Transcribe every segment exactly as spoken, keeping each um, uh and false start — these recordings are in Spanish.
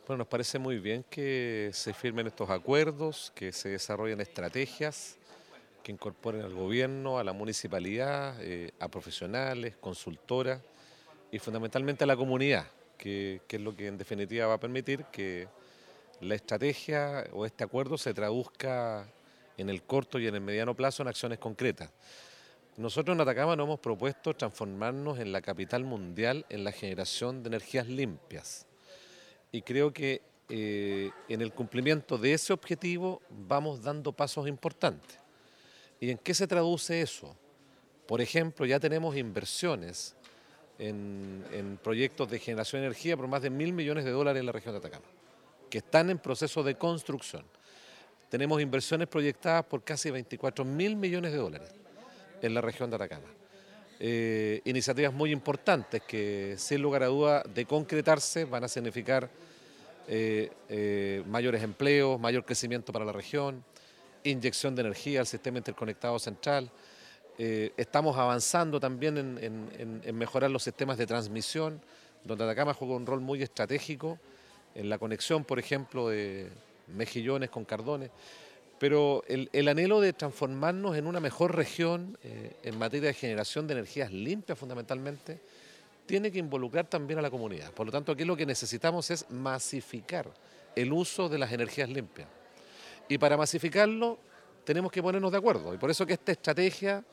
Bueno, nos parece muy bien que se firmen estos acuerdos, que se desarrollen estrategias que incorporen al gobierno, a la municipalidad, eh, a profesionales, consultoras y fundamentalmente a la comunidad, que, que es lo que en definitiva va a permitir que la estrategia o este acuerdo se traduzca en el corto y en el mediano plazo en acciones concretas. Nosotros en Atacama nos hemos propuesto transformarnos en la capital mundial en la generación de energías limpias. Y creo que eh, en el cumplimiento de ese objetivo vamos dando pasos importantes. ¿Y en qué se traduce eso? Por ejemplo, ya tenemos inversiones en, en proyectos de generación de energía por más de mil millones de dólares en la región de Atacama, que están en proceso de construcción. Tenemos inversiones proyectadas por casi veinticuatro mil millones de dólares en la región de Atacama. Eh, iniciativas muy importantes que, sin lugar a duda, de concretarse van a significar eh, eh, mayores empleos, mayor crecimiento para la región, inyección de energía al sistema interconectado central. Eh, estamos avanzando también en, en, en mejorar los sistemas de transmisión, donde Atacama juega un rol muy estratégico en la conexión, por ejemplo, de Mejillones con Cardones. Pero el, el anhelo de transformarnos en una mejor región eh, en materia de generación de energías limpias fundamentalmente, tiene que involucrar también a la comunidad. Por lo tanto, aquí lo que necesitamos es masificar el uso de las energías limpias. Y para masificarlo tenemos que ponernos de acuerdo. Y por eso que esta estrategia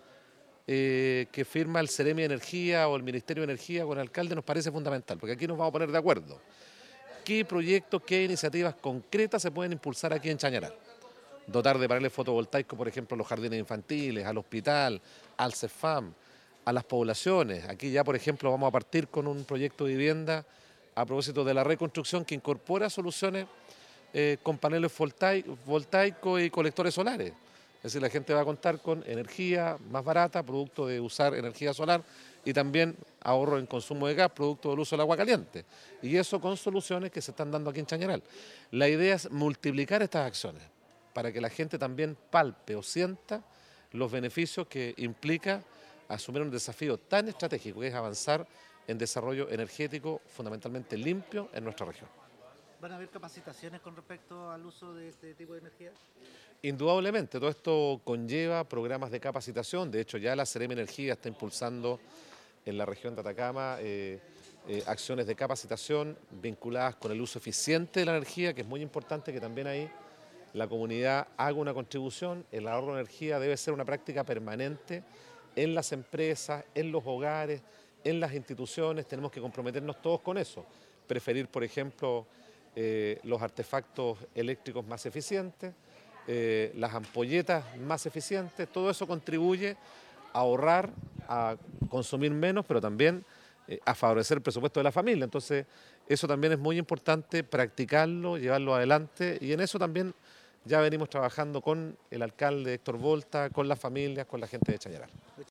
eh, que firma el Ceremi de Energía o el Ministerio de Energía con el alcalde nos parece fundamental, porque aquí nos vamos a poner de acuerdo. ¿Qué proyectos, qué iniciativas concretas se pueden impulsar aquí en Chañaral? Dotar de paneles fotovoltaicos, por ejemplo, a los jardines infantiles, al hospital, al CEFAM, a las poblaciones. Aquí ya, por ejemplo, vamos a partir con un proyecto de vivienda a propósito de la reconstrucción que incorpora soluciones eh, con paneles voltaicos y colectores solares. Es decir, la gente va a contar con energía más barata, producto de usar energía solar, y también ahorro en consumo de gas, producto del uso del agua caliente. Y eso con soluciones que se están dando aquí en Chañaral. La idea es multiplicar estas acciones para que la gente también palpe o sienta los beneficios que implica asumir un desafío tan estratégico que es avanzar en desarrollo energético fundamentalmente limpio en nuestra región. ¿Van a haber capacitaciones con respecto al uso de este tipo de energía? Indudablemente, todo esto conlleva programas de capacitación. De hecho, ya la Ceremi Energía está impulsando en la región de Atacama eh, eh, acciones de capacitación vinculadas con el uso eficiente de la energía, que es muy importante que también ahí la comunidad haga una contribución. El ahorro de energía debe ser una práctica permanente en las empresas, en los hogares, en las instituciones. Tenemos que comprometernos todos con eso. Preferir, por ejemplo, eh, los artefactos eléctricos más eficientes, eh, las ampolletas más eficientes. Todo eso contribuye a ahorrar, a consumir menos, pero también eh, a favorecer el presupuesto de la familia. Entonces, eso también es muy importante, practicarlo, llevarlo adelante, y en eso también ya venimos trabajando con el alcalde Héctor Volta, con las familias, con la gente de Chañaral.